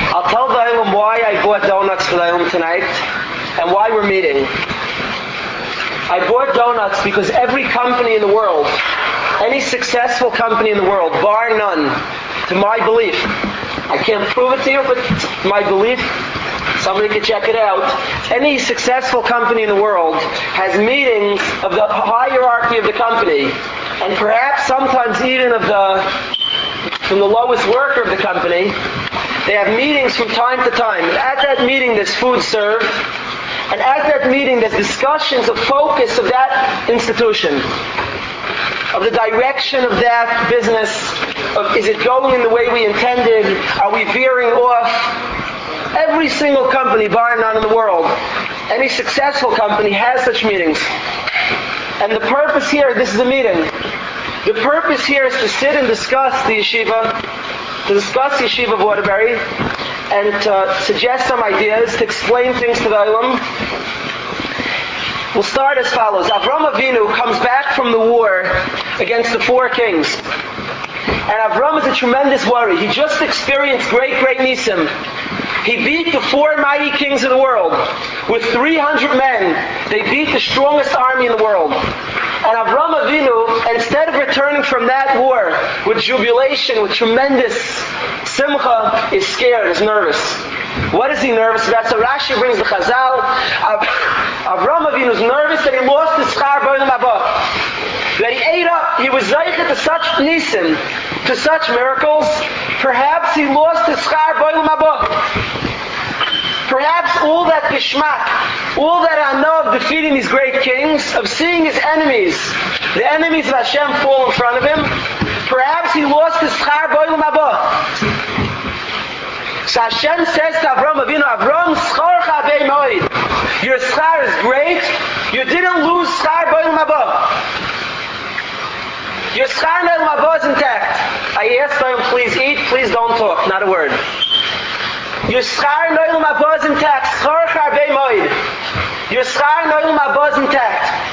I'll tell the Olam why I bought donuts for the Olam tonight and why we're meeting. I bought donuts because every company in the world, any successful company in the world, bar none, to my belief, I can't prove it to you, but it's my belief, somebody can check it out, any successful company in the world has meetings of the hierarchy of the company, and perhaps sometimes even from the lowest worker of the company. They have meetings from time to time. At that meeting there's food served, and at that meeting there's discussions of focus of that institution, of the direction of that business, of is it going in the way we intended, are we veering off. Every single company, bar none in the world, any successful company has such meetings. And the purpose here, this is a meeting, the purpose here is to sit and discuss the yeshiva, to discuss the yeshiva of Waterbury, and to suggest some ideas, to explain things to the Olam. We'll start as follows. Avram Avinu comes back from the war against the 4 kings. And Avram is a tremendous worry. He just experienced great nisim. He beat the 4 mighty kings of the world. With 300 men, they beat the strongest army in the world. And Avram Avinu, instead of returning from that war with jubilation, with tremendous simcha, is scared, is nervous. What is he nervous about? So Rashi brings the Chazal. Avram Avinu is nervous that he lost his schar b'olam haba. That he ate up, he was zeichet to such nisim, to such miracles. Perhaps he lost his schar b'olam haba. Perhaps all that geshmak, all that hana of defeating these great kings, of seeing his enemies, the enemies of Hashem fall in front of him, perhaps he lost his schar b'olam haba. So Hashem says to Avram Avinu, Avram, schorcha bei moed. Your schar is great. You didn't lose schar b'olam haba. Your schar b'olam haba is intact. I asked him, please eat, please don't talk, not a word. Your schar b'olam haba is intact. Schorcha bei moed. Your schar b'olam haba is intact.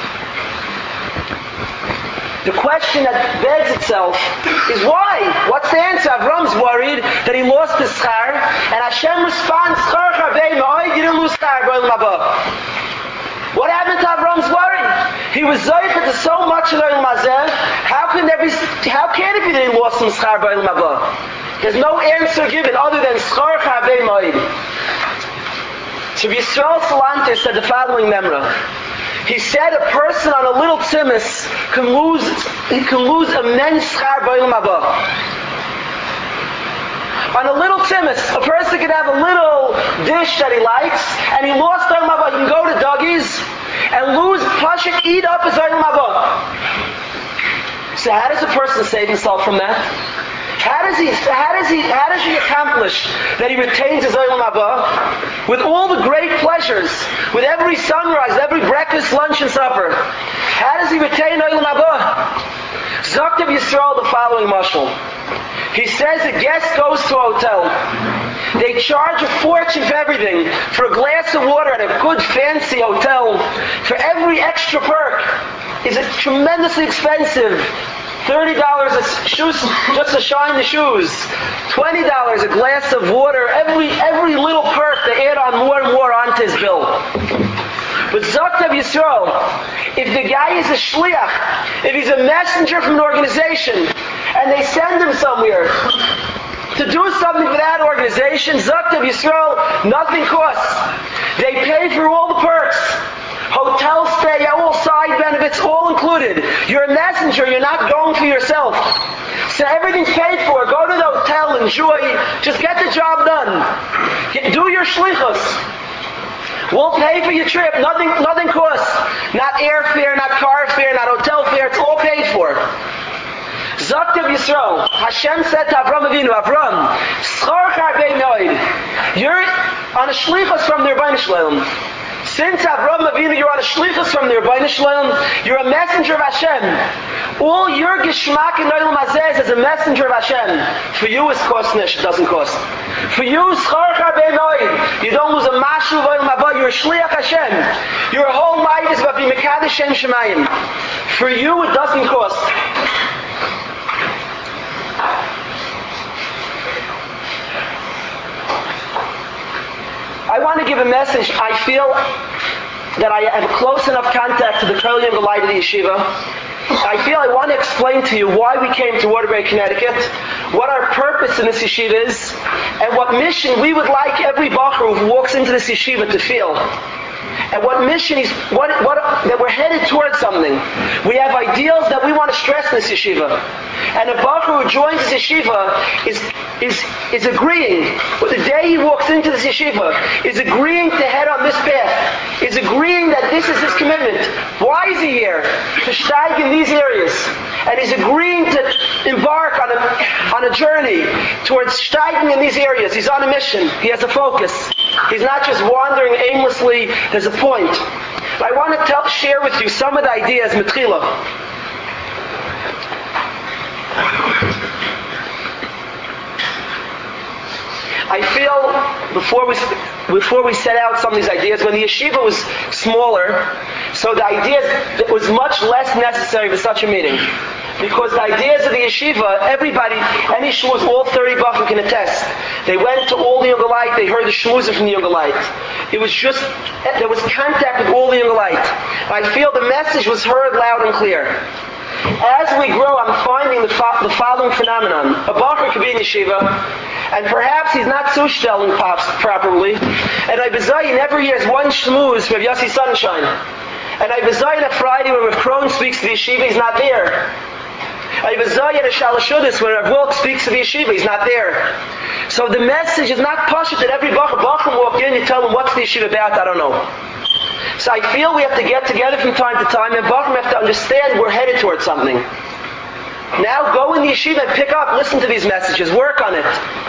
The question that begs itself is why? What's the answer? Avram's worried that he lost his schar, and Hashem responds, Schorcha bei moed, you didn't lose schar b'olam haba. What happened to Avram's worry? He was zoichet to so much in Olam Hazeh. How can it be that he lost some schar b'olam haba? There's no answer given other than Schorcha bei moed. So Yisrael Salanter said the following memra. He said a person on a little tzimis can lose immense schar b'olam haba. On a little tzimis, a person can have a little dish that he likes, and he lost olam haba. He can go to Dougie's and lose, push it, eat up his olam haba. So how does a person save himself from that? How does he accomplish that he retains his olam haba with all the great pleasures, with every sunrise, every breakfast, lunch, and supper? How does he retain olam haba? Zaktav Yisrael the following mashal. He says a guest goes to a hotel. They charge a fortune for everything. For a glass of water at a good fancy hotel, for every extra perk is tremendously expensive. $30 a shoes, just to shine the shoes. $20 a glass of water. Every little perk they add on more and more onto his bill. But Zaktav Yisrael, if the guy is a shliach, if he's a messenger from an organization, and they send him somewhere to do something for that organization, Zaktav Yisrael, nothing costs. They pay for all the perks. Hotel stay, all side benefits, all included. You're a messenger, you're not going for yourself. So everything's paid for. Go to the hotel, enjoy, just get the job done. Do your shlichus. We'll pay for your trip, nothing costs. Not airfare, not car fare, not hotel fare, it's all paid for. Zaktav Yisrael, Hashem said to Avram Avinu, Avram, Schorcha bei moed. You're on a shlichus from the Rebbeinu Shalom. Since Avram Avinu, you're on a shlichus from the Rebbeinu Shalom, you're a messenger of Hashem. All your geshmak in Olam Hazeh is as a messenger of Hashem. For you, it's kostnish, it doesn't cost. For you, Schorcha bei moed. You don't lose a mashu of Olam haba, you're a shliach Hashem. Your whole life is about being mekadosh Shem Shemayim. For you, it doesn't cost. I want to give a message. I feel that I have close enough contact to the Kol Yom Light of the yeshiva. I feel I want to explain to you why we came to Waterbury, Connecticut, what our purpose in this yeshiva is, and what mission we would like every bacher who walks into this yeshiva to feel. And what mission is, that we're headed towards something. We have ideals that we want to stress in this yeshiva. And a bacher who joins this yeshiva is agreeing, but the day he walks into this yeshiva, is agreeing to head on this path, is agreeing that this is his commitment. Why is he here? To steig in these areas. And he's agreeing to embark on a journey towards steiging in these areas. He's on a mission. He has a focus. He's not just wandering aimlessly. There's a point. I want to share with you some of the ideas, Mitchila. I feel before we set out some of these ideas, when the yeshiva was smaller, so the ideas, it was much less necessary for such a meeting. Because the ideas of the yeshiva, everybody, any shmuz, all 30 bachim can attest. They went to all the Yogalite, they heard the shmuzim from the Yogalite. It was just, there was contact with all the Yogalite. I feel the message was heard loud and clear. As we grow, I'm finding the following phenomenon. A bacher could be in yeshiva, and perhaps he's not zustelling properly, and I bezai, he never hears one shmuz from Yossi Sunshine. And I bezai on a Friday when Rav Krohn speaks to the yeshiva, he's not there. I bezai at a Shalashudis when Rav Wilk speaks to the yeshiva, he's not there. So the message is not pashut that every bacher walk in, you tell them what's the yeshiva about, I don't know. So I feel we have to get together from time to time, and bachim have to understand we're headed towards something. Now go in the yeshiva and pick up, listen to these messages, work on it.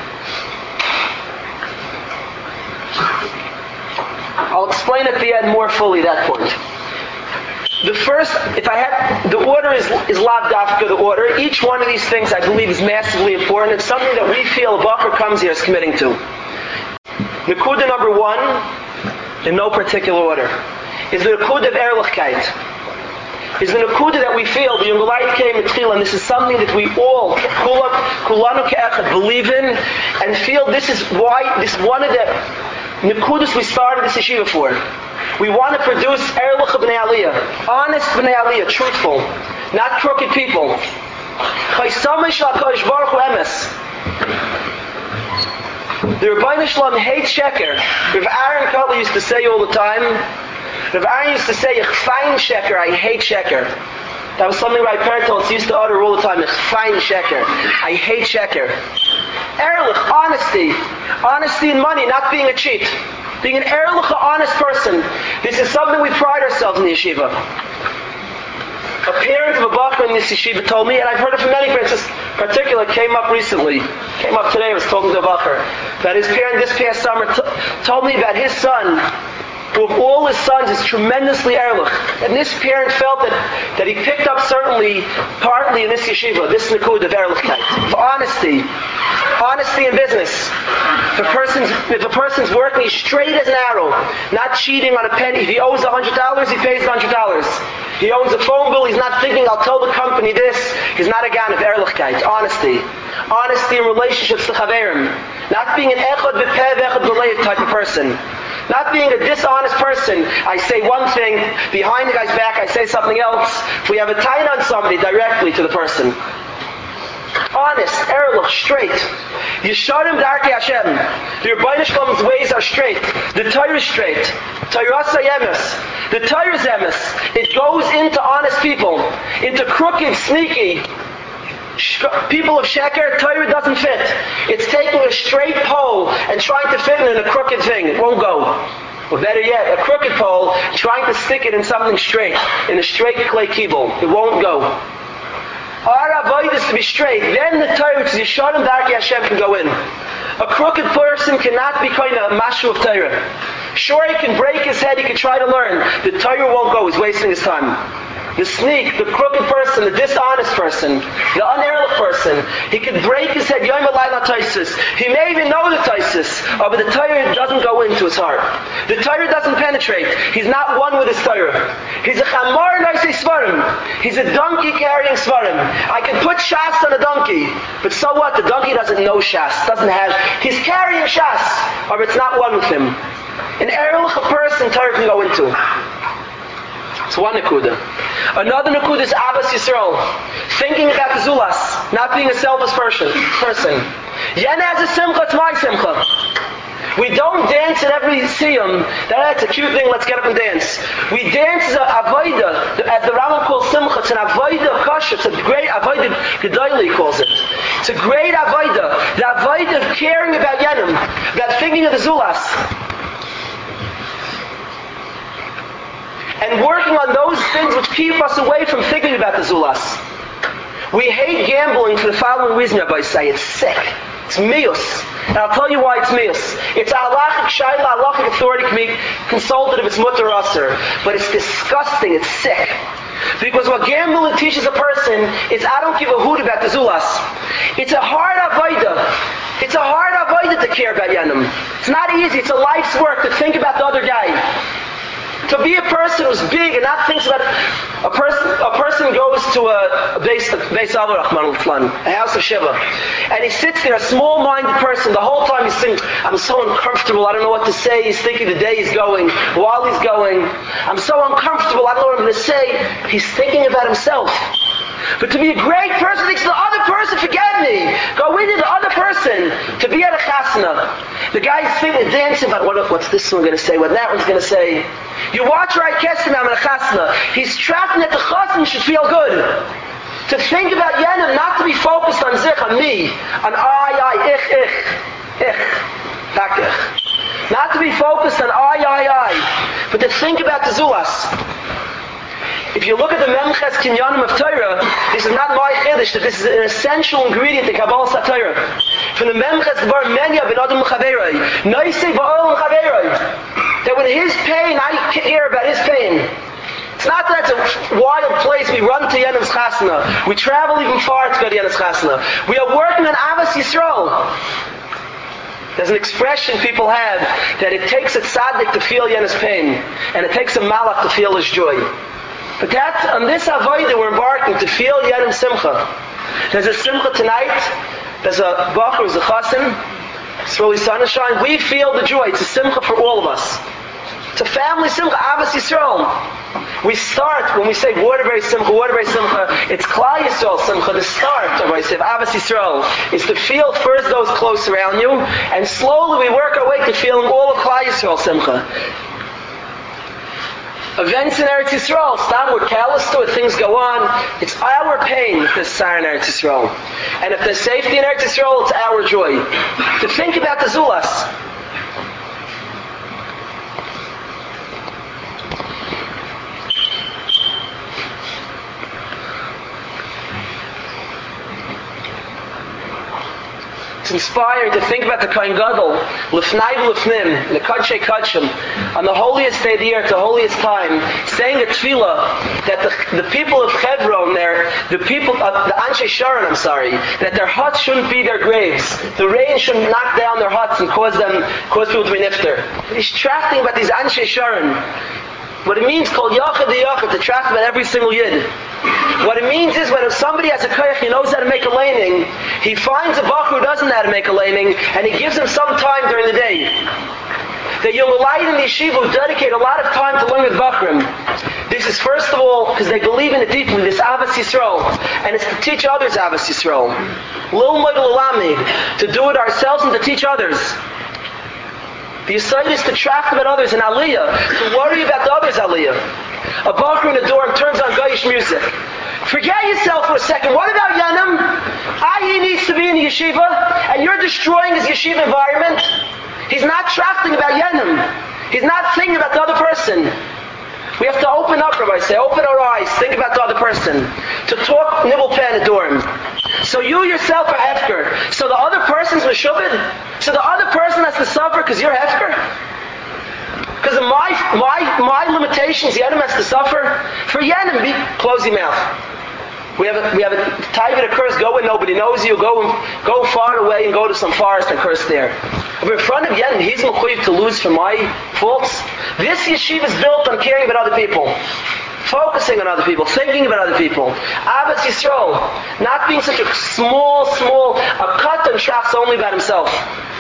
I'll explain at the end more fully that point. The first, the order is lav dafka, the order. Each one of these things I believe is massively important. It's something that we feel a bacher comes here is committing to. Nekuda number one, in no particular order, is the nekuda of ehrlichkeit. Is the nekuda that we feel, the Yogalite came at Tchila, and this is something that we all, kulanu ke'echad, believe in, and feel this is one of the nekudas we started this yeshiva for. We want to produce ehrlich b'nei aliyah, honest b'nei aliyah, truthful, not crooked people. Chaysamei shel HaKadosh Baruch Hu emes. The Rebbeinu Shalom hates sheker. Rav Aaron Kotler used to say all the time, Rav Aaron used to say, ich fein sheker, I hate sheker. That was something my parents used to utter all the time, ich fein sheker, I hate sheker. Ehrlich, honesty in money, not being a cheat. Being an ehrlich, honest person. This is something we pride ourselves in the yeshiva. A parent of a bacher in this yeshiva told me, and I've heard it from many parents, this particular came up today, I was talking to a bacher, that his parent this past summer told me about his son, who of all his sons is tremendously ehrlich. And this parent felt that he picked up certainly, partly in this yeshiva, this nikud of ehrlichkeit, of honesty in business. If a person's working, he's straight as an arrow, not cheating on a penny. If he owes $100, he pays $100. He owns a phone bill, he's not thinking, I'll tell the company this. He's not a gan of ehrlichkeit, honesty in relationships to chaverim, not being an echad b'peh v'echad b'leid type of person. Not being a dishonest person. I say one thing, behind the guy's back I say something else. If we have a tie on somebody, directly to the person. Honest, ehrlich, straight. Yesharim darkei Hashem. The Rebbeinu Shalom's ways are straight. The Torah is straight. Torah emes. The Torah is emes. It goes into honest people, into crooked, sneaky people of sheker. Torah doesn't fit. It's taking a straight pole and trying to fit it in a crooked thing. It won't go. Or better yet, a crooked pole, trying to stick it in something straight, in a straight clay kibble. It won't go. Our avoid is to be straight. Then the Torah, which is Yesharim Darkei Hashem, can go in. A crooked person cannot be kind of a mashu of Torah. Sure, he can break his head, he can try to learn. The Torah won't go, he's wasting his time. The sneak, the crooked person, the dishonest person, the unehrlich person, he can break his head, Yom Halayla Taisus. He may even know the Taisus, but the Torah doesn't go into his heart. The Torah doesn't penetrate. He's not one with his Torah. He's a chamor noisei svarim. He's a donkey carrying svarim. I can put shas on a donkey, but so what? The donkey doesn't know shas, he's carrying shas, or it's not one with him. An erlich a person Torah can go into. It's one nekuda. Another nekuda is Abbas Yisrael. Thinking about the Zulas, not being a selfish person. Yen has a simcha, it's my simcha. We don't dance at every siyum. That's a cute thing, let's get up and dance. We dance as a avoida, as the Rambam calls simcha. It's an avoida of kasha. It's a great avoida, Gedoyli calls it. It's a great avoida. The avoida of caring about Yenim, about thinking of the Zulas. And working on those things which keep us away from thinking about the Zulas. We hate gambling for the following reason, Rabbi say. It's sick. It's miyus. And I'll tell you why it's miyus. It's a halachic shayla, halachic authority can be consulted if it's mutter or asur. But it's disgusting. It's sick. Because what gambling teaches a person is I don't give a hoot about the Zulas. It's a hard avoida. It's a hard avoida to care about Yenim. It's not easy. It's a life's work to think about the other guy. To be a person who's big and not thinks about a person goes to a Beis Avarachman, a house of Shiva, and he sits there, a small-minded person, the whole time he's thinking, I'm so uncomfortable, I don't know what to say. He's thinking the day is going, while he's going, I'm so uncomfortable, I don't know what I'm going to say. He's thinking about himself. But to be a great person thinks the other person, forget me. Go into the other person. To be at a chasana. The guy's thinking, dancing about what's this one going to say, what that one's going to say. You watch Rai Kestenam in a chasana. He's tracking that the chasana should feel good. To think about Yenim, not to be focused on zich, on me, on I, ich, takich. Not to be focused on I, but to think about the Zulas. If you look at the Memches Kinyanim of Torah, this is not my chiddush, that this is an essential ingredient in Kabbalah Torah. From the Memches Bar Menya ben Adam Chaveroi, Noisei Ba'ol Chaveroi, that when his pain, I hear about his pain. It's not that it's a wild place. We run to Yenim's Chasana. We travel even far to go to Yenim's Chasana. We are working on Avos Yisrael. There's an expression people have that it takes a tzaddik to feel Yenim's pain, and it takes a malach to feel his joy. But that's, on this avodah we're embarking to feel Yenim Simcha. There's a Simcha tonight. There's a Bachar, there's a Chassan. It's really sunshine. We feel the joy. It's a Simcha for all of us. It's a family Simcha, Avos Yisrael. We start, when we say Waterbury Simcha, it's Klal Yisrael Simcha. The start of Avos Yisrael is to feel first those close around you, and slowly we work our way to feeling all of Klal Yisrael Simcha. Events in Eretz Yisrael, stop, we're callous to it, things go on. It's our pain if there's sorrow in Eretz Yisrael. And if there's safety in Eretz Yisrael, it's our joy. To think about the Zulas. It's inspiring to think about the Kohen Gadol, Lefnai V'Lefnim, the Kadshe Kadshim, on the holiest day of the year, at the holiest time, saying a tefillah that the people of Hebron, the Anshe Sharon, that their huts shouldn't be their graves. The rain shouldn't knock down their huts and cause people to be nifter. He's tracting about these Anshe Sharon. What it means, Kol Yachad Yachad, to track about every single Yid. What it means is when if somebody has a koyach, he knows how to make a laning, he finds a bach who doesn't know how to make a laning, and he gives him some time during the day. The Yomelite in the yeshiva who dedicate a lot of time to learn with Bachrim. This is first of all because they believe in it deeply, this Avos Yisrael, and it's to teach others Avos Yisrael. Lilmod L'Lamid, to do it ourselves and to teach others. The Yisrael is to track about others in Aliyah, to worry about the others' Aliyah. A bacher in the dorm turns on Goyish music. Forget yourself for a second. What about Yenim? He needs to be in the yeshiva, and you're destroying his yeshiva environment. He's not tracking about Yenim. He's not thinking about the other person. We have to open up, Rabbi say, open our eyes, think about the other person. To talk nibble peh in the dorm. So you yourself are hefker. So the other person's meshubed. So the other person has to suffer because you're hefker. Because of my limitations, Yenim has to suffer. For Yenim, close your mouth. We have a time that occurs, go where nobody knows you, go far away and go to some forest and curse there. But in front of Yenim, he's mechuyev to lose for my faults. This yeshiva is built on caring about other people. Focusing on other people, thinking about other people. Avos Yisrael, not being such a small, a cut and shafts only about himself.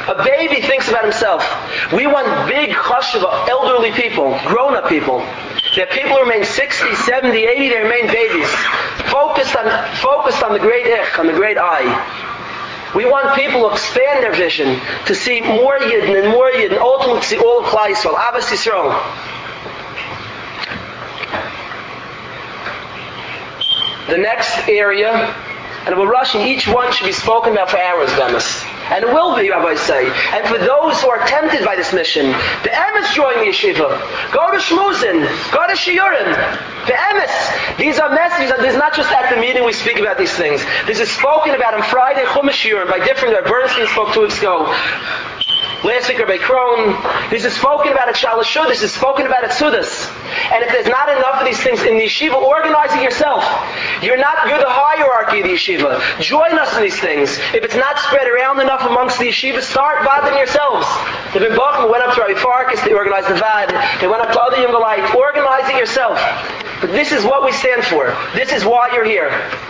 A baby thinks about himself. We want big chashuva, elderly people, grown-up people. That people who remain 60, 70, 80, they remain babies. Focused on the great ich, on the great I. We want people to expand their vision, to see more Yidden and more Yidden, ultimately to see all of Klal Yisrael, Ahavas Yisrael. The next area, and we're rushing, each one should be spoken about for hours, Bemis. And it will be, rabbis say. And for those who are tempted by this mission, the emes join the yeshiva. Go to Shmuzin. Go to Shiurim. The emes. These are messages, and this is not just at the meeting we speak about these things. This is spoken about on Friday, Chumash Shiurim, by different, Bernstein spoke 2 weeks ago. Last week, Rabbi Kron. This is spoken about at Shalashud. This is spoken about at Sudas. And if there's not enough of these things in the yeshiva, organize it yourself. You're the hierarchy of the yeshiva. Join us in these things. If it's not spread around enough amongst the yeshiva, start bothering yourselves. The Ben Bachman went up to Rabbi Farkas, they organized the VAD. They went up to other Yungalite. Organize it yourself. But this is what we stand for. This is why you're here.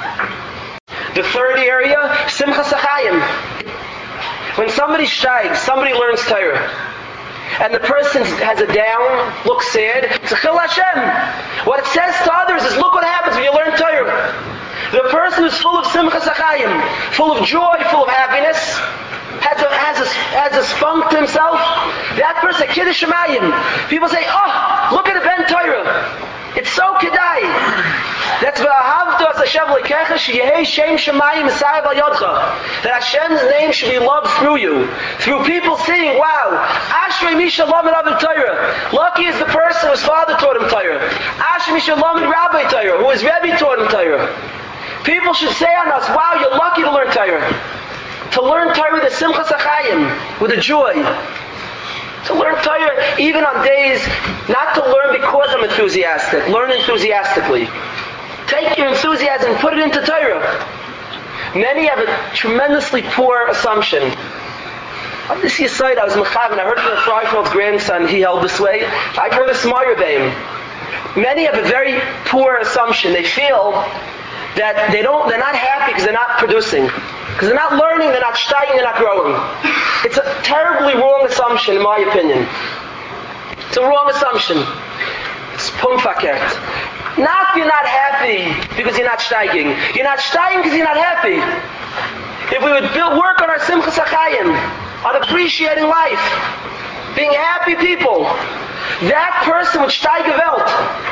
The third area, Simchas HaChaim. When somebody shtags, somebody learns Torah, and the person has a down, looks sad, it's a Chil Hashem. What it says to others is, look what happens when you learn Torah. The person who's full of Simchas HaChaim, full of joy, full of happiness, has a spunk to himself, that person, Kiddush Shemayim. People say, oh, look at the Ben Torah. It's so kedai. That's v'ahavtu as Hashem lekecha sheyehei shem shemayim esayv al yodcha. That Hashem's name should be loved through you, through people seeing, wow, Ashrei mi shalom and Rabbi Torah. Lucky is the person whose father taught him Torah. Ashrei mi shalom and Rabbi Torah, who his Rebbe taught him Torah. People should say on us, wow, you're lucky to learn Torah. To learn Torah with a simchas achayim, with a joy. To learn Torah even on days, not to learn because I'm enthusiastic. Learn enthusiastically. Take your enthusiasm and put it into Torah. Many have a tremendously poor assumption. On this side, I was mechav, and I heard from the Freifeld's grandson, he held this way. I've heard this Mayerbeim. Many have a very poor assumption. They feel that they're not happy because they're not producing. Because they're not learning, they're not steiging, they're not growing. It's a terribly wrong assumption, in my opinion. It's a wrong assumption. It's pumfakert. Not you're not happy because you're not steiging. You're not steiging because you're not happy. If we would work on our simchas achayim, on appreciating life, being happy people, that person would steig a welt.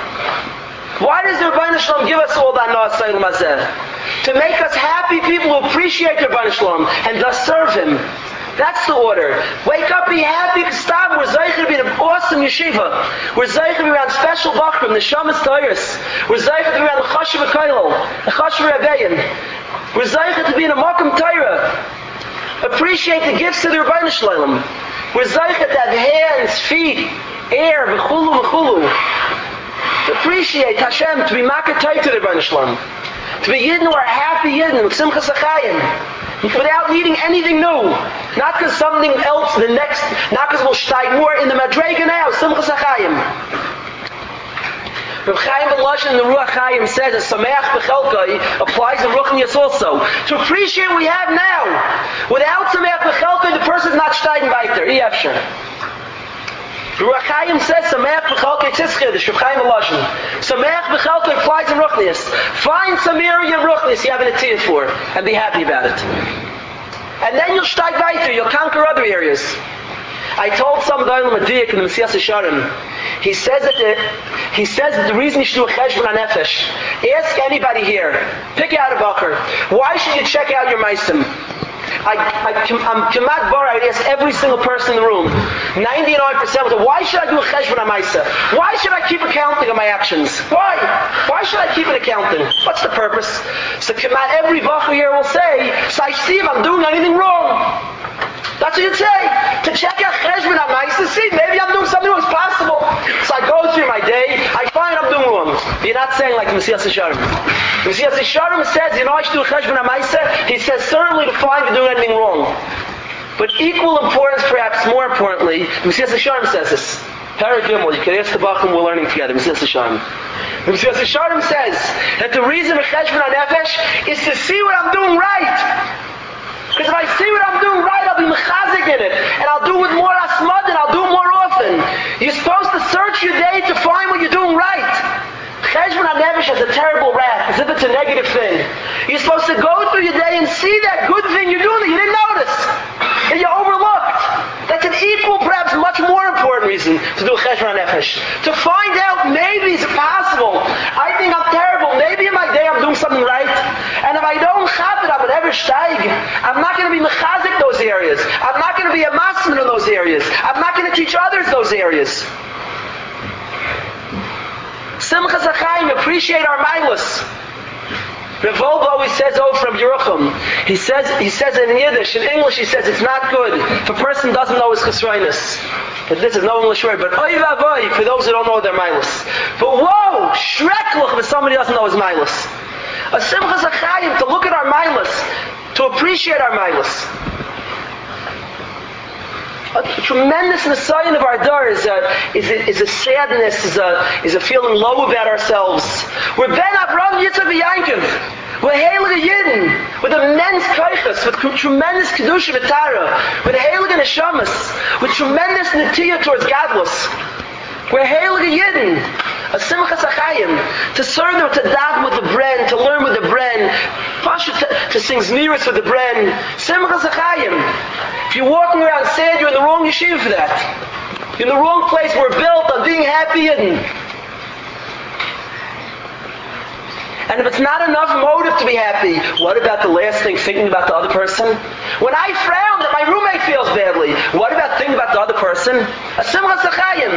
Why does the Rebbeinu Shalom give us all that Na'aseh L'mazeh? To make us happy people who appreciate the Rebbeinu Shalom and thus serve Him. That's the order. Wake up, be happy, K'stav. We're zeicher to be in an awesome yeshiva. We're zeicher to be around special bachrim, the Shamas Toyers. We're zeicher to be around the Chashuv HaKoilel, the Chashuv Rebbein. We're zeicher to be in a Makam Torah. Appreciate the gifts of the Rebbeinu Shalom. We're zeicher to have hands, feet, air, v'chulu, v'chulu. To appreciate Hashem, to be makatay to the Rebbeinu Shalom. To be Yidden who are happy Yidden, with Simchas HaChayim. Without needing anything new. Not because something else, not because we'll steig more in the Madrega now, Simchas HaChayim. Reb Chaim Volozhin in the Ruach Chaim says that Sameach B'chelkai applies in Ruchnius also. To appreciate what we have now. Without Sameach B'chelkai, the person is not steiging weiter. Yefsher. Ruach Chaim says Sameach B'chelkai Tzizchidish, Reb Chaim Volozhin. Sameach B'chelkai applies in Ruchnius. Find some area in Ruchnius you have an atiyah for and be happy about it. And then you'll steig weiter, you'll conquer other areas. I told some Dailam Adiyik in the Mesias Yesharim, he says that the reason you should do a cheshbon hanefesh, ask anybody here, pick out a bacher, why should you check out your meisim? I'm Kemat Bar, I would ask every single person in the room, 99% would say, why should I do a cheshbon hamaisa? Why should I keep accounting of my actions? Why? Why should I keep an accounting? What's the purpose? So Kemat, every bacher here will say, Sai Steve, I'm doing anything wrong. That's what you'd say. To check out cheshbon hamaisa, see, maybe I'm doing something wrong. It's possible. So I go through my day, I find I'm doing wrong. But you're not saying like the Mesias Yesharim. The Mesias Yesharim says, you know I should do a cheshbon hamaisa? He says, certainly to find you're doing anything wrong. But equal importance, perhaps more importantly, the Mesias Yesharim says this. Perek Gimel, you can ask the Bachim we're learning together, Mesias Yesharim. The Mesias Yesharim says that the reason for cheshbon hanefesh is to see what I'm doing right. Because if I see what I'm doing right, I'll be mechazik in it. And I'll do it with more asmad and I'll do it more often. You're supposed to search your day to find what you're doing right. Cheshbon HaNefesh has a terrible rap, as if it's a negative thing. You're supposed to go through your day and see that good thing you're doing that you didn't notice, that you overlooked. That's an equal, perhaps much more important reason to do Cheshbon HaNefesh. To find out, maybe is it possible? I think I'm terrible. Maybe in my day I'm doing something right. And if I don't chap it, I'm never steig. I'm not going to be mechazik those areas. I'm not going to be a masman in those areas. I'm not going to teach others those areas. Simchas HaChaim, appreciate our milas. Rav Wolbe always says, from Yerucham. He says in Yiddish, in English, he says it's not good if a person doesn't know his chesroinus. But this is no English word, but oy vavoy for those who don't know their milas. But whoa, shreklich if somebody doesn't know his milas. A Simchas HaChaim, to look at our milas, to appreciate our milas. A tremendous nisayon of our dar is a sadness, is a feeling low about ourselves. We're Ben Avraham Yitzchak V'Yankiv. We're heilige Yidden with immense kaichas, with tremendous kedusha v'tara, with heilige neshamas, with tremendous netiyah towards gadlus. We're heilige Yidden, a simchas HaChaim, to serve them, to dag with the bren, to learn with the bren, to sing zmiris with the bren. Simchas HaChaim. If you're walking around sad, you're in the wrong yeshiva for that. You're in the wrong place. We're built on being happy Yidden. And if it's not enough motive to be happy, what about the last thing, thinking about the other person? When I frown that my roommate feels badly, what about thinking about the other person? A simchas HaChaim.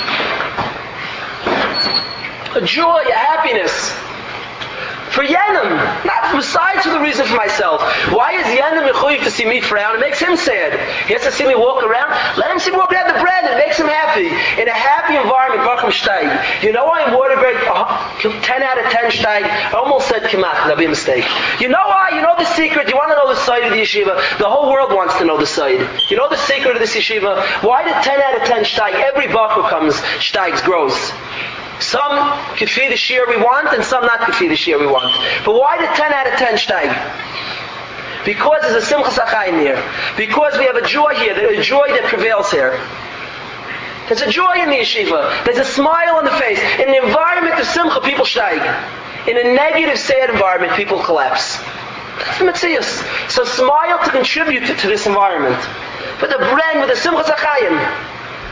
A joy, a happiness. For Yenim, not besides for the reason for myself. Why is Yenim mechuyev to see me frown? It makes him sad. He has to see me walk around. Let him see me walk around the bread. It makes him happy. In a happy environment, Baruch Shteig. You know why I'm water great? 10 out of 10 Shteig. I almost said Kemach. That'll be a mistake. You know why? You know the secret. You want to know the side of the yeshiva. The whole world wants to know the side. You know the secret of this yeshiva? Why did 10 out of 10 Shteig? Every Baruch who comes, Shteigs grows. Some kefi the shear we want, and some not kefi the shear we want. But why the 10 out of 10 steig? Because there's a simchas HaChaim here. Because we have a joy here, a joy that prevails here. There's a joy in the yeshiva. There's a smile on the face. In an environment of simcha, people steig. In a negative, sad environment, people collapse. That's the Metzius. So smile to contribute to this environment. With the brand, with the simchas HaChaim.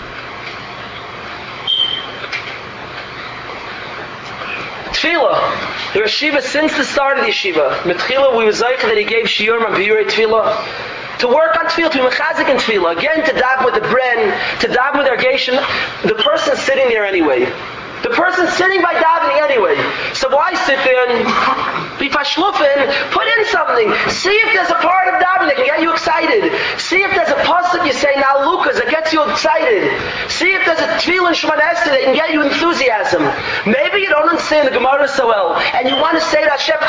Tefillah. The yeshiva, since the start of the yeshiva, Metchila, we were zeicha that he gave shiurim and biurei tefillah. To work on tefillah, to be mechazik in tefillah. Again, to dag with the bren, to dag with irrigation. The person's sitting there anyway. The person's sitting by davening anyway. So why sit there and be fashlufen? Put in something. See if there's a part of davening that can get you excited. See if there's a pasuk you say now Lucas that gets you excited. See if there's a tefillah Shemona Esrei that can get you enthusiasm. Maybe you don't understand the Gemara so well, and you want to say to Hashem,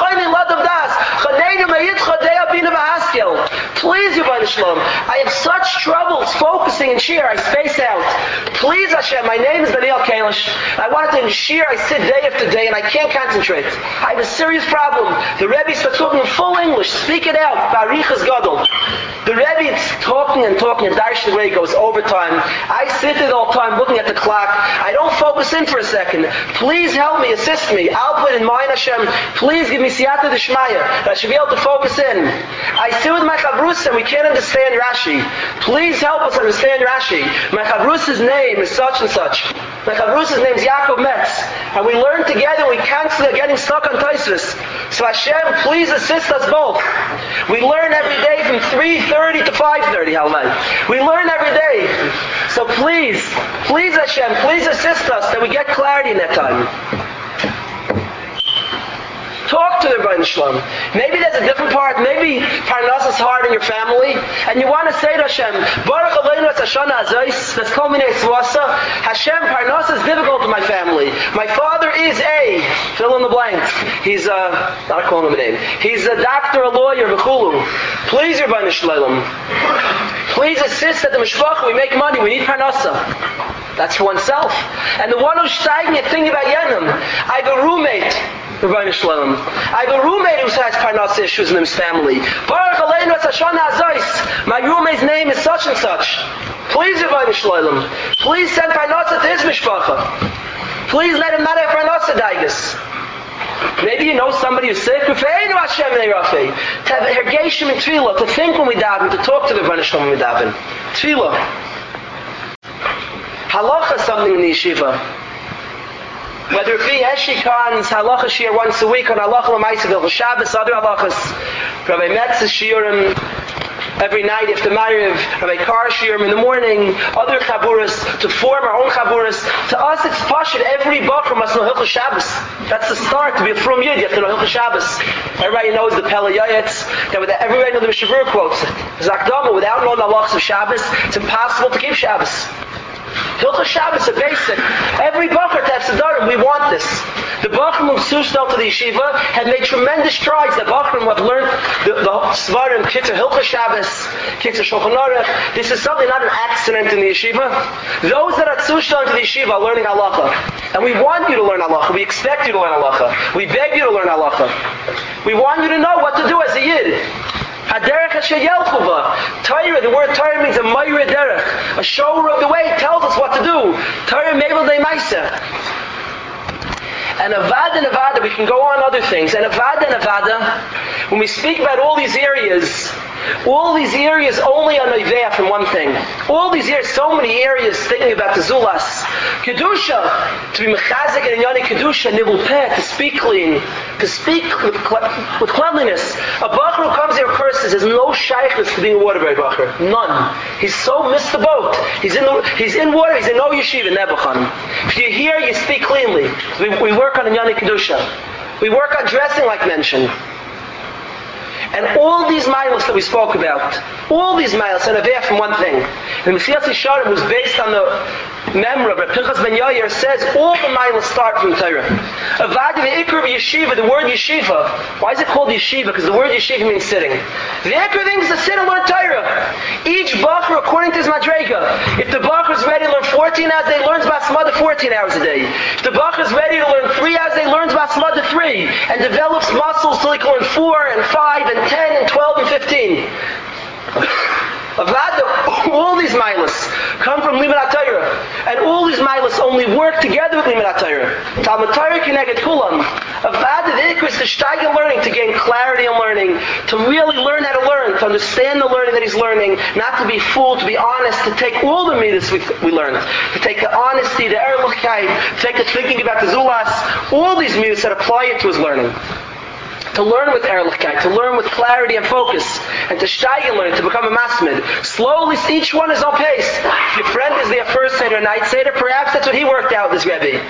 please, Yibay Shalom, I have such troubles focusing in shir. I space out. Please, Hashem, my name is Daniel Kalish. I wanted to shir. I sit day after day and I can't concentrate. I have a serious problem. The Rebbe starts talking in full English. Speak it out. Barichas Gadol. The Rebbe is talking and Darshan way goes overtime. I sit there all the time looking at the clock. I don't focus in for a second. Please help me, assist me. I'll put in mind, Hashem. Please give me siyata d'shmaya. I should be able to focus in. I sit with my chavrus and we can't understand Rashi. Please help us understand Rashi. My chavrus's name is such and such. My chavrus's name is Yaakov Metz. And we learn together, we constantly are getting stuck on Taisvis. So Hashem, please assist us both. We learn every day from 3:30 to 5:30, Halvai. We learn every day. So please Hashem, please assist us that we get clarity in that time. Talk to the Rebbeinu Shalom. Maybe there's a different part. Maybe Parnas is hard in your family, and you want to say to Hashem, Baruch Aleinu es Hashana Hazos, let's culminate Svasa. Hashem, Parnas is difficult in my family. My father is a, fill in the blanks. He's not calling him a name. He's a doctor, a lawyer, v'chulu. Please, Rebbeinu Shalom. Please assist at the mishpach. We make money. We need Parnasa. That's for oneself. And the one who's steiging and thinking about Yenim. I have a roommate. Rebbeinu Shalom. I have a roommate who has parnasa issues in his family. Baruch Aleinu es Hashana Hazos. My roommate's name is such and such. Please, Rebbeinu Shalom. Please send parnasa to his mishpacha. Please let him not have parnasa daigas. Maybe you know somebody who's sick. To have hergeshim and tefillah, to think when we daven, to talk to the Rebbeinu Shalom when we daven. Tefillah. Halacha is something in the yeshiva. Whether it be Heshi Khan's halacha shiur once a week on halacha l'maisa v'il Shabbos, other halachas, Rabbi Metz's shiurim every night after Ma'ariv, Rabbi Carr shiurim in the morning, other chaburas, to form our own chaburas. To us it's pashut, every bacher must know Hilchos Shabbos. That's the start, to be a frum yid, you have to know Hilchos Shabbos. Everybody knows the Pele Yayetz, everybody knows the Mishabur quotes. Zakdama, without knowing the halachas of Shabbos, it's impossible to keep Shabbos. Hilchos Shabbos are basic. Every bacher to have Siddharim, we want this. The Bachrim of Sushdal to the yeshiva have made tremendous strides. The Bachrim have learned the Svarim, Kitzur Hilchos Shabbos, Kitzur Shulchan Aruch. This is something not an accident in the yeshiva. Those that are Sushdal to the yeshiva are learning halacha. And we want you to learn halacha. We expect you to learn halacha. We beg you to learn halacha. We want you to know what to do as a yid. Haderech asher yelchuva. Torah, the word Torah means a mayra derech, a shower of the way. It tells us what to do. Torah mevel de maisa. And avada, we can go on other things. And avada, when we speak about all these areas only are noivea from one thing. All these areas, so many areas thinking about the Zulas. Kedusha, to be mechazik and inyani Kedusha, nibul peh, to speak clean, to speak with cleanliness. A bacher who comes here and curses has no shaykhness to being a Waterbury bacher. None. He's so missed the boat. He's in water, he's in no yeshiva, Nebuchadnezzar. If you're here, you speak cleanly. We work on inyani Kedusha. We work on dressing like mentioned. And all these miles that we spoke about, all these miles are aveh from one thing. And Mesilas Yesharim was based on the memory of Pinchas ben Yair, says all the miles start from Torah. Avada the ikr of yeshiva, the word yeshiva. Why is it called yeshiva? Because the word yeshiva means sitting. The ikr thing is to sit and learn Torah. Each bacher according to his madrega. If the bacher is ready to learn 14 hours a day, learns Basmada 14 hours a day. If the bacher is ready to learn 3 hours a day, learns Basmada 3 and develops muscles till he can learn 4 and 5 and 10 and 12 and 15. Avada, all these milas come from Limud HaTorah, and all these milas only work together with Limud HaTorah. Talmud Torah connected kulam. Avada, the ikr is to steig in learning, to gain clarity in learning, to really learn how to learn, to understand the learning that he's learning, not to be fooled, to be honest, to take all the midas we learn, to take the honesty, the ehrlichkeit, to take the thinking about the zulas, all these midas that apply it to his learning. To learn with ehrlichkeit, to learn with clarity and focus, and to steig and learn, to become a masmid. Slowly, each one is on pace. If your friend is their first Seder, night Seder, perhaps that's what he worked out with this Rebbe.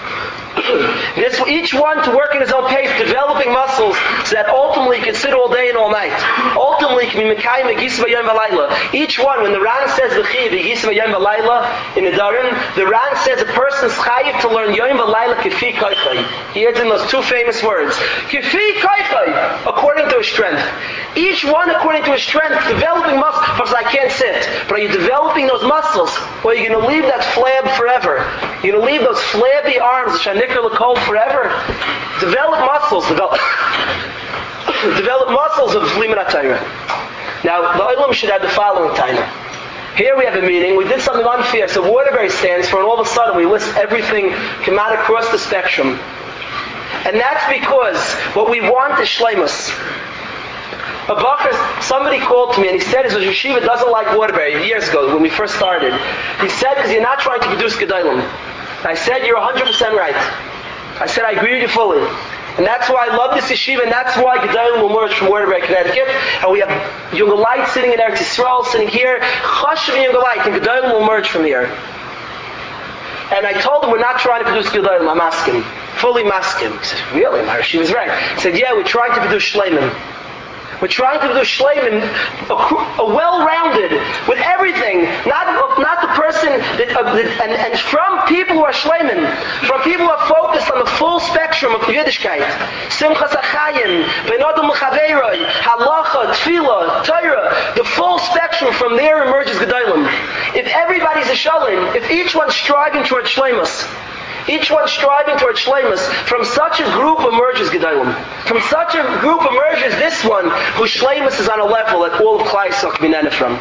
Each one to work in his own pace, developing muscles, so that ultimately he can sit all day and all night. Ultimately, he can be mekayim v'gisa v'yom v'layla. Each one, when the Ran says v'chiv v'gisa v'yom v'layla in the Darim, the Ran says a person's chayiv to learn yom v'layla kifi koichay. He adds in those two famous words, kifi koichay, according to his strength. Each one according to his strength, developing muscles. Because I can't sit, but are you developing those muscles, or are you going to leave that flab forever? You're going to leave those flabby arms, which are nikkur l'kol, forever. Develop muscles. Develop muscles of Limud HaTorah. Now, the Olam should have the following timer. Here we have a meeting. We did something unfair. So Waterbury stands for, and all of a sudden we list everything come out across the spectrum. And that's because what we want is shleimus. A bacher, somebody called to me and he said his yeshiva doesn't like Waterbury years ago when we first started. He said because you're not trying to produce gedolim. I said you're 100% right. I said I agree with you fully. And that's why I love this yeshiva, and that's why gedolim will emerge from Waterbury, Connecticut. And we have Younger Light sitting in Eretz Yisrael, sitting here. Chashuv and Younger Light, and gedolim will emerge from here. And I told him we're not trying to produce gedolim. I'm asking, fully masking. He said, really? My yeshiva was right. He said, yeah, we're trying to produce shleimin. We're trying to do shleimin, a well-rounded, with everything, not the person, and from people who are shleimin, from people who are focused on the full spectrum of Yiddishkeit, Simchas HaChayim, Ben Adam L'Chaveiroi, Halacha, Tefillah, Torah, the full spectrum, from there emerges Gedolim. If everybody's a shalom, if each one's striving towards shleimus, Each one striving towards shleimus. From such a group emerges Gedolim. From such a group emerges this one whose shleimus is on a level that all of Klal Yisrael can be nene from.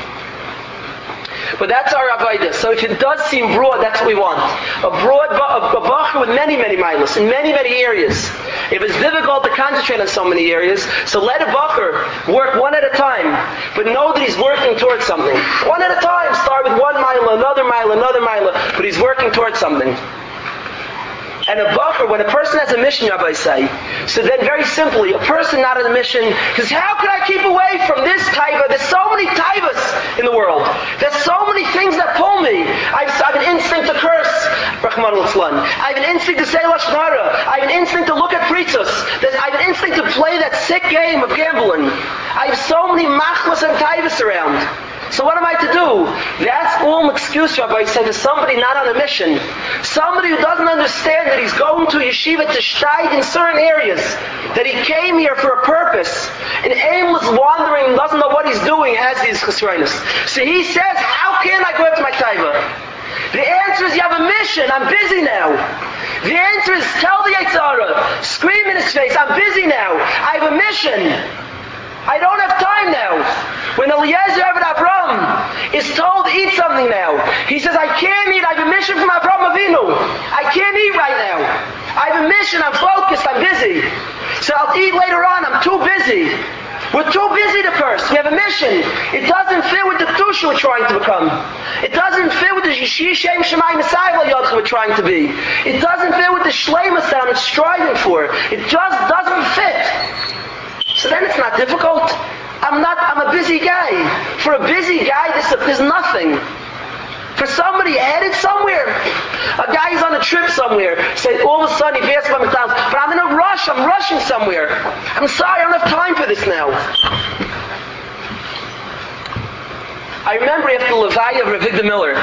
But that's our avodah. So if it does seem broad, that's what we want. A bacher with many, many milas in many, many areas. If it's difficult to concentrate on so many areas, so let a bacher work one at a time, but know that he's working towards something. One at a time. Start with one mila, another mila, but he's working towards something. And a bacher, when a person has a mission, Rabbi say, so then very simply, a person not on a mission, because how can I keep away from this taiva? There's so many taivas in the world. There's so many things that pull me. I have an instinct to curse, Rahman al-Islam. I have an instinct to say Lashon Hara. I have an instinct to look at pritzos. I have an instinct to play that sick game of gambling. I have so many machmas and taivas around. So what am I to do? That's all an excuse, Rabbi said, to somebody not on a mission. Somebody who doesn't understand that he's going to yeshiva to shtayg in certain areas. That he came here for a purpose. An aimless wandering, doesn't know what he's doing, has these chesroinus. So he says, how can I go after my taiva? The answer is, you have a mission. I'm busy now. The answer is, tell the Yetzer Hara, scream in his face, I'm busy now. I have a mission. I don't have time now. When Eliezer Eved Avram is told to eat something now, he says, I can't eat. I have a mission from Avram Avinu. I can't eat right now. I have a mission. I'm focused. I'm busy. So I'll eat later on. I'm too busy. We're too busy to curse. We have a mission. It doesn't fit with the Kedusha we're trying to become. It doesn't fit with the Yishem Shemai Messiah we're trying to be. It doesn't fit with the Shleimus that I'm striving for. It just doesn't fit. So then it's not difficult. I'm a busy guy. For a busy guy, there's nothing. For somebody headed somewhere, a guy's on a trip somewhere, say all of a sudden he passes by McDonald's, but I'm in a rush, I'm rushing somewhere. I'm sorry, I don't have time for this now. I remember after the Levaya of Rav Victor Miller,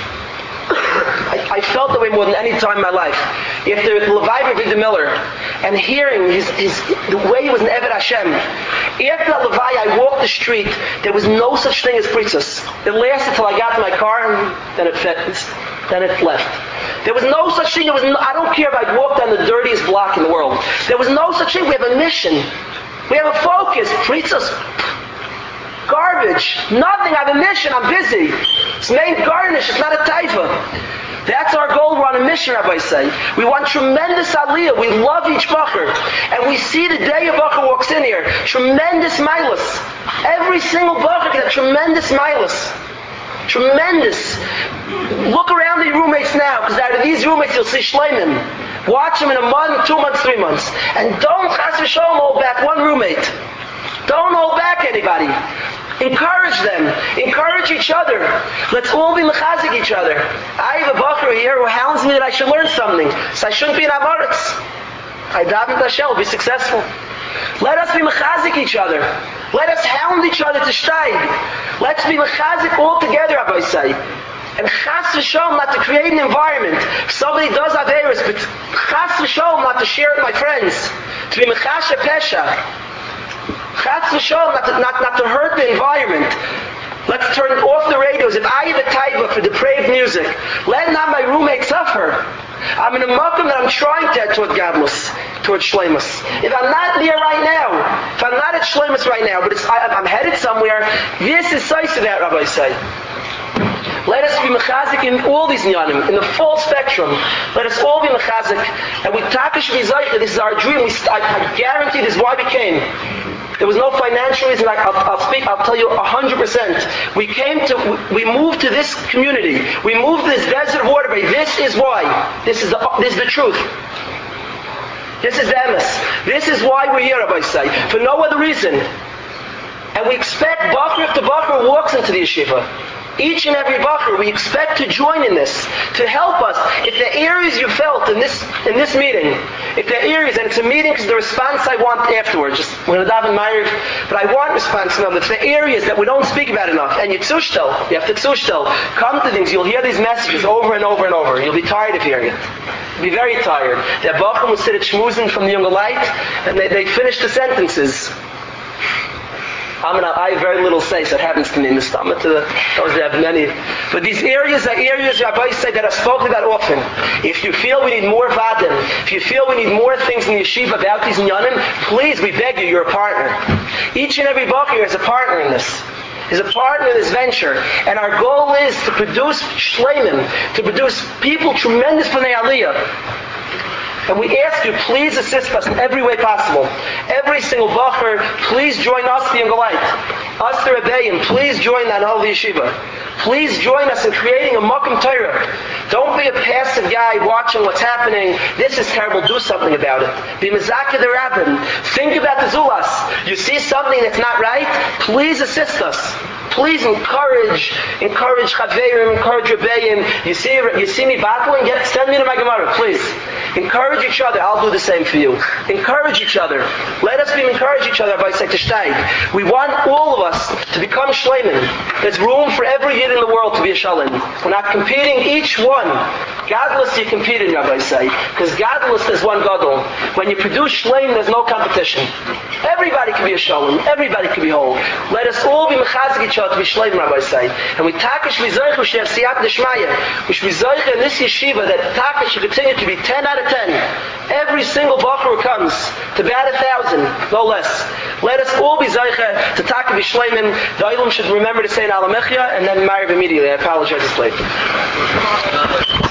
I felt that way more than any time in my life. After the Levaya of Rav Victor Miller, and hearing the way he was an Eved Hashem. After that Levaya, I walked the street. There was no such thing as pritzos. It lasted till I got to my car, and then it left. There was no such thing. I don't care if I walked down the dirtiest block in the world. There was no such thing. We have a mission. We have a focus. Pritzos. Garbage. Nothing. I have a mission. I'm busy. It's named garnish. It's not a taifa. That's our goal. We're on a mission, Rabbi say. We want tremendous aliyah. We love each bacher. And we see the day a bacher walks in here. Tremendous milas. Every single bacher can have tremendous milas. Tremendous. Look around the roommates now, because out of these roommates you'll see shleimim. Watch them in a month, 2 months, 3 months. And don't chas v'sholom hold back one roommate. Don't hold back anybody. Encourage them. Encourage each other. Let's all be mechazik each other. I have a bacher here who hounds me that I should learn something. So I shouldn't be in Amaretz. I daven to Hashem will be successful. Let us be mechazik each other. Let us hound each other to shtayg. Let's be mechazik all together, Rabbi say. And chas v'sholom, not to create an environment. If somebody does averis, but chas v'sholom, not to share it with my friends. To be mechashe pesha. Chas v'sholom, not to hurt the environment. Let's turn off the radios. If I have a taiva for depraved music, let not my roommate suffer. I'm in a makom that I'm trying to head toward gadlus, towards shleimus. If I'm not there right now, if I'm not at shleimus right now, but I'm headed somewhere, this is size of that, Rabbi say. Let us be mechazik in all these nyanim, in the full spectrum. Let us all be mechazik, and we takish v'zayich. This is our dream. I guarantee this is why we came. There was no financial reason. I'll tell you 100%. We moved to this community. We moved to this desert waterway. This is why. This is the truth. This is the emes. This is why we're here, Rabbi say. For no other reason. And we expect bacher after bacher walks into the yeshiva. Each and every bacher, we expect to join in this, to help us. If the areas you felt in this meeting, if the areas, and it's a meeting because the response I want afterwards, we're going to daven Ma'ariv, but I want response from them. It's the areas that we don't speak about enough. And you have to tzushtel. Come to things, you'll hear these messages over and over and over. You'll be tired of hearing it. You'll be very tired. The bacher will sit at shmuzin from the Younger Light, and they finish the sentences. I have very little say, so it happens to me in the stomach. To those that have many. But these areas are areas, Rabbi say, that are spoken about often. If you feel we need more vadim, if you feel we need more things in the yeshiva about these inyanim, please, we beg you, you're a partner. Each and every bach here is a partner in this. Is a partner in this venture. And our goal is to produce shleimim, to produce people tremendous for the aliyah. And we ask you, please assist us in every way possible. Every single bacher, please join us, the Galite. Us, the Rebbeim, please join that holy yeshiva. Please join us in creating a Makom Torah. Don't be a passive guy watching what's happening. This is terrible. Do something about it. Be mezakeh the rabbin. Think about the zulas. You see something that's not right? Please assist us. Please encourage Chaverim, encourage Rebbeim. You see me battling? Send me to my Gemara, please. Encourage each other. I'll do the same for you. Encourage each other. Let us encourage each other by Sekteshtayg. We want all of us to become shleimin. There's room for every yid in the world to be a shalom. We're not competing each one. Godless you compete in, Rabbi say, because godless is one gadol. When you produce shleim, there's no competition. Everybody can be a shalom. Everybody can be whole. Let us all be mechazik each other to be shleim, Rabbi say. And we takish v'zoich v'sher siyat d'shmaya. We should be zoich in this yeshiva that takish should continue to be 10 out of 10. Every single bacher who comes to bat 1,000, no less. Let us all be zoich to takish v'shleimim. The Olam should remember to say an alamechya and then marry immediately. I apologize, it's late.